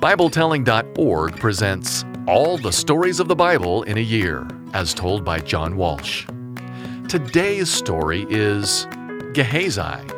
BibleTelling.org presents All the Stories of the Bible in a Year, as told by John Walsh. Today's story is Gehazi.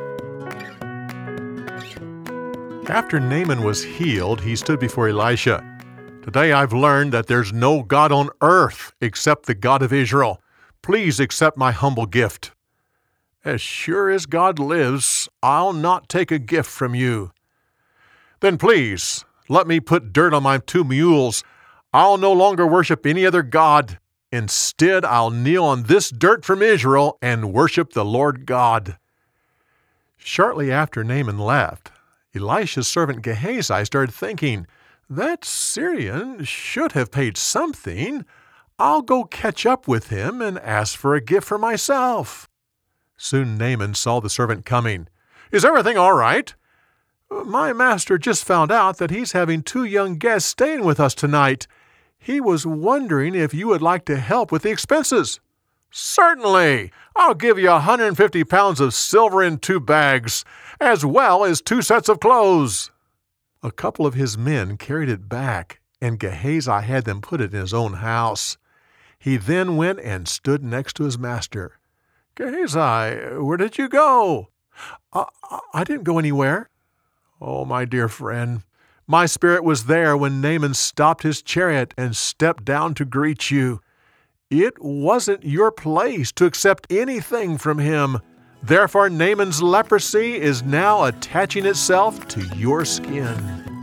After Naaman was healed, he stood before Elisha. Today I've learned that there's no God on earth except the God of Israel. Please accept my humble gift. As sure as God lives, I'll not take a gift from you. Then please, let me put dirt on my 2 mules. I'll no longer worship any other God. Instead, I'll kneel on this dirt from Israel and worship the Lord God. Shortly after Naaman left, Elisha's servant Gehazi started thinking, that Syrian should have paid something. I'll go catch up with him and ask for a gift for myself. Soon Naaman saw the servant coming. Is everything all right? My master just found out that he's having 2 young guests staying with us tonight. He was wondering if you would like to help with the expenses. Certainly. I'll give you 150 pounds of silver in 2 bags, as well as 2 sets of clothes. A couple of his men carried it back, and Gehazi had them put it in his own house. He then went and stood next to his master. Gehazi, where did you go? I didn't go anywhere. Oh, my dear friend, my spirit was there when Naaman stopped his chariot and stepped down to greet you. It wasn't your place to accept anything from him. Therefore, Naaman's leprosy is now attaching itself to your skin.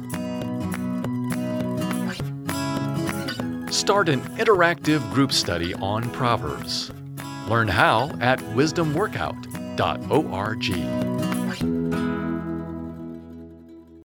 Start an interactive group study on Proverbs. Learn how at wisdomworkout.org.